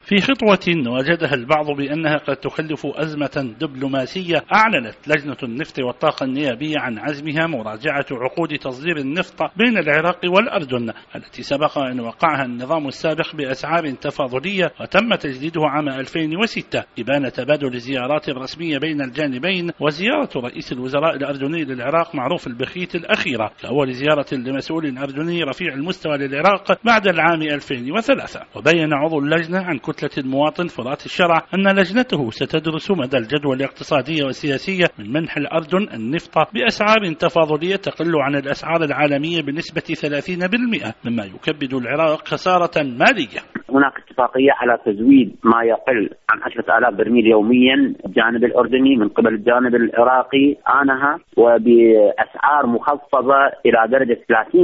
في خطوة وجدها البعض بأنها قد تخلف أزمة دبلوماسية، أعلنت لجنة النفط والطاقة النيابية عن عزمها مراجعة عقود تصدير النفط بين العراق والأردن التي سبق أن وقعها النظام السابق بأسعار تفاضلية وتم تجديدها عام 2006 إبان تبادل زيارات رسمية بين الجانبين، وزيارة رئيس الوزراء الأردني للعراق معروف البخيت الأخيرة كأول زيارة لمسؤول أردني رفيع المستوى للعراق بعد العام 2003. وبين عضو اللجنة عن كتلة المواطن فرات الشرع أن لجنته ستدرس مدى الجدوى الاقتصادية والسياسية من منح الأردن النفط بأسعار تفاضلية تقل عن الأسعار العالمية بنسبة 30%، مما يكبد العراق خسارة مالية. هناك اتفاقية على تزويد ما يقل عن 10,000 برميل يوميا الجانب الأردني من قبل الجانب العراقي آنها، وبأسعار مخفضة إلى درجة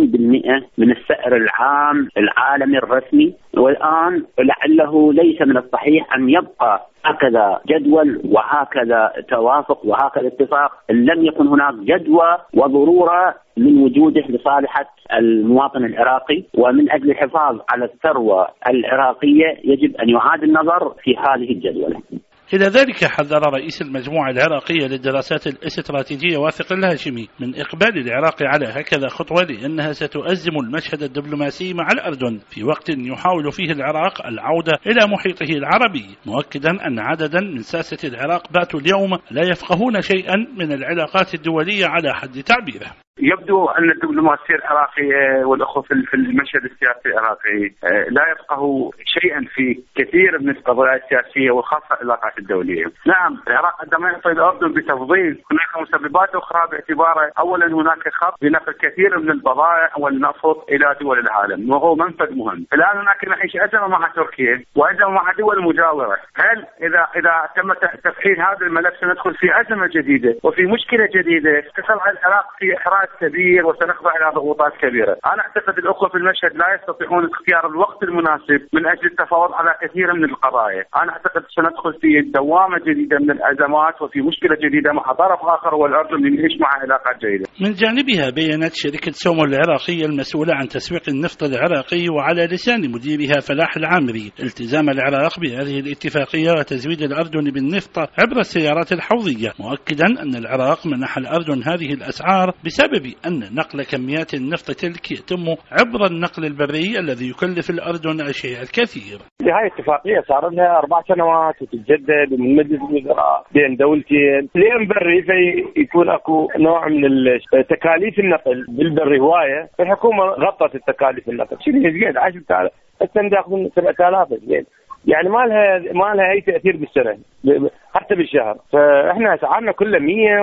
30% من السعر العام العالمي الرسمي. والآن لعله ليس من الصحيح أن يبقى هكذا جدول وهكذا توافق وهكذا اتفاق إن لم يكن هناك جدوى وضرورة من وجوده لصالحة المواطن العراقي. ومن أجل الحفاظ على الثروة العراقية يجب أن يعاد النظر في هذه الجدولة. إلى ذلك حذر رئيس المجموعة العراقية للدراسات الاستراتيجية واثق الهاشمي من إقبال العراق على هكذا خطوة، لأنها ستؤزم المشهد الدبلوماسي مع الأردن في وقت يحاول فيه العراق العودة إلى محيطه العربي، مؤكدا أن عددا من ساسة العراق باتوا اليوم لا يفقهون شيئا من العلاقات الدولية على حد تعبيره. يبدو أن الدبلوماسية العراقية والأخوة في المشهد السياسي العراقي لا يفقهوا شيئا في كثير من القضايا السياسية وخاصة العلاقات الدولية. نعم، العراق عندما يعطي الأردن بتفضيل هناك مسببات أخرى، باعتباره أولا هناك خط بنقل كثير من البضائع والنفط إلى دول العالم وهو منفذ مهم. الآن هناك نعيش أزمة مع تركيا وأزمة مع دول مجاورة. هل إذا تم تفعيل هذا الملف سندخل في أزمة جديدة وفي مشكلة جديدة تصل العراق في إحراج كبير وسنخضع إلى ضغوطات كبيرة. أنا أعتقد الأخوة في المشهد لا يستطيعون اختيار الوقت المناسب من أجل التفاوض على كثير من القضايا. أنا أعتقد سندخل في دوامة جديدة من الأزمات وفي مشكلة جديدة مع طرف آخر والأردن يعيش مع علاقات جيدة. من جانبها بيّنت شركة سومو العراقية المسؤولة عن تسويق النفط العراقي وعلى لسان مديرها فلاح العامري التزام العراق بهذه الاتفاقية وتزويد الأردن بالنفط عبر السيارات الحوضية، مؤكدا أن العراق منح الأردن هذه الأسعار بسبب أن نقل كميات النفط تلك يتم عبر النقل البري الذي يكلف الأردن الشيء الكثير. هاي اتفاقية صار لها 4 سنوات وتتجدد من مجلس الوزراء بين دولتين. لين بري فيكون اكو نوع من تكاليف النقل بالبري هواية، الحكومة غطت التكاليف النقل شنو زين 10,000 السنة ياخذون 7,000 زين، يعني ما لها اي تاثير بالسنه حتى بالشهر. فاحنا اسعارنا كلها 100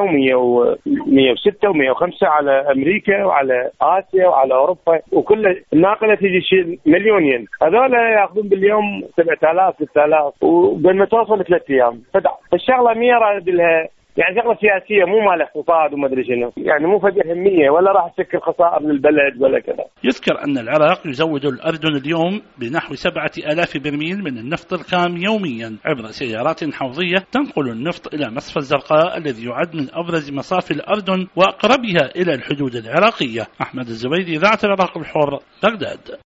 و106 و105 على امريكا وعلى اسيا وعلى اوروبا، وكل الناقله تجي شيء مليون ين، هذول ياخذون باليوم 7,000 6,000 وبين ما توصل 3 ايام. فالشغله ميرة لها يعني شغله سياسيه مو مال اقتصاد وما ادري شنو، يعني مو فد اهميه ولا راح تسكر خسائر للبلد ولا كذا. يذكر ان العراق يزود الاردن اليوم بنحو 7,000 برميل من النفط الخام يوميا عبر سيارات حوضيه تنقل النفط الى مصفى الزرقاء الذي يعد من ابرز مصافي الاردن واقربها الى الحدود العراقيه. احمد الزبيدي، إذاعة العراق الحر، بغداد.